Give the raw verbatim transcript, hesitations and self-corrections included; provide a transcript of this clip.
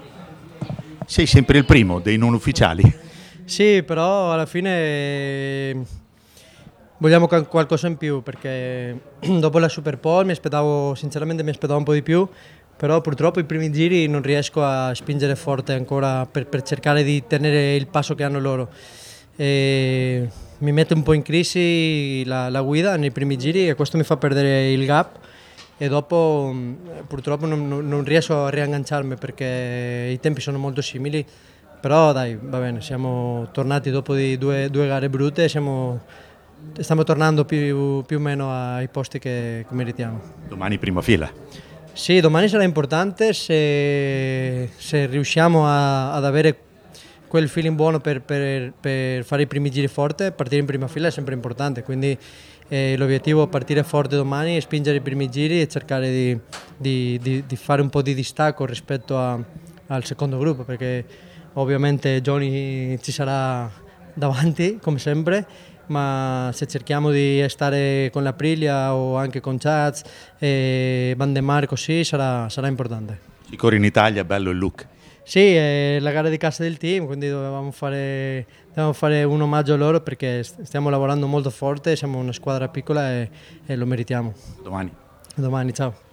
Sei sempre il primo dei non ufficiali. Sì, però alla fine vogliamo qualcosa in più, perché dopo la Super Pole mi aspettavo, sinceramente mi aspettavo un po' di più, però purtroppo i primi giri non riesco a spingere forte ancora per, per cercare di tenere il passo che hanno loro. E mi mette un po' in crisi la, la guida nei primi giri e questo mi fa perdere il gap e dopo purtroppo non, non riesco a riagganciarmi perché i tempi sono molto simili, però dai, va bene, siamo tornati dopo di due, due gare brutte, siamo, stiamo tornando più, più o meno ai posti che, che meritiamo. Domani prima fila. Sì, domani sarà importante se, se riusciamo a, ad avere quel feeling buono per, per, per fare i primi giri forte. Partire in prima fila è sempre importante, quindi eh, l'obiettivo è partire forte domani, spingere i primi giri e cercare di, di, di, di fare un po' di distacco rispetto a, al secondo gruppo, perché ovviamente Johnny ci sarà davanti come sempre, ma se cerchiamo di stare con l'Aprilia o anche con Chaz e Van de Mar così sarà, sarà importante. Si corre in Italia, bello il look. Sì, è la gara di casa del team, quindi dovevamo fare, dovevamo fare un omaggio a loro perché stiamo lavorando molto forte, siamo una squadra piccola e, e lo meritiamo. Domani. Domani, ciao.